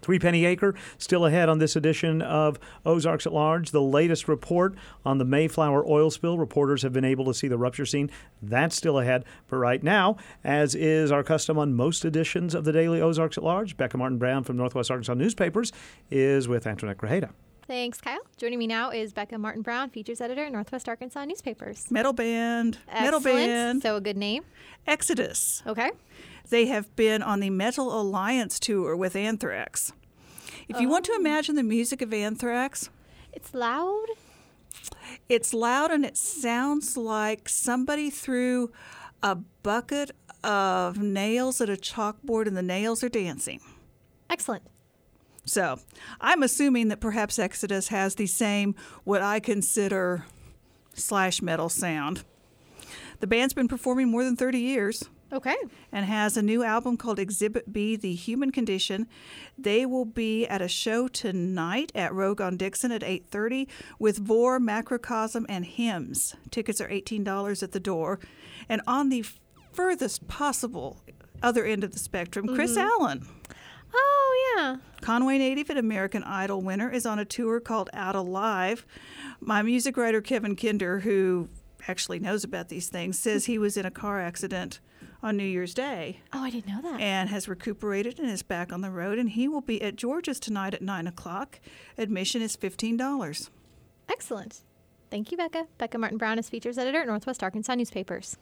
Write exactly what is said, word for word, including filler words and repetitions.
Three Penny Acre still ahead on this edition of Ozarks at Large. The latest report on the Mayflower oil spill. Reporters have been able to see the rupture scene. That's still ahead. But right now, as is our custom on most editions of the Daily Ozarks at Large, Becca Martin Brown from Northwest Arkansas Newspapers is with Antoinette Grajeda. Thanks, Kyle. Joining me now is Becca Martin Brown, features editor at Northwest Arkansas Newspapers. Metal band. Metal Excellent. band. So a good name. Exodus. Okay. They have been on the Metal Alliance tour with Anthrax. If you Oh. want to imagine the music of Anthrax, It's loud. it's loud and it sounds like somebody threw a bucket of nails at a chalkboard and the nails are dancing. Excellent. So I'm assuming that perhaps Exodus has the same, what I consider, slash metal sound. The band's been performing more than thirty years. Okay. And has a new album called Exhibit B, The Human Condition. They will be at a show tonight at Rogue on Dixon at eight thirty with Vor, Macrocosm, and Hymns. Tickets are eighteen dollars at the door. And on the furthest possible other end of the spectrum, Chris Mm-hmm. Allen, Oh, yeah. Conway native and American Idol winner, is on a tour called Out Alive. My music writer, Kevin Kinder, who actually knows about these things, says he was in a car accident on New Year's Day Oh, I didn't know that. and has recuperated and is back on the road. And he will be at George's tonight at nine o'clock. Admission is fifteen dollars. Excellent. Thank you, Becca. Becca Martin Brown is features editor at Northwest Arkansas Newspapers.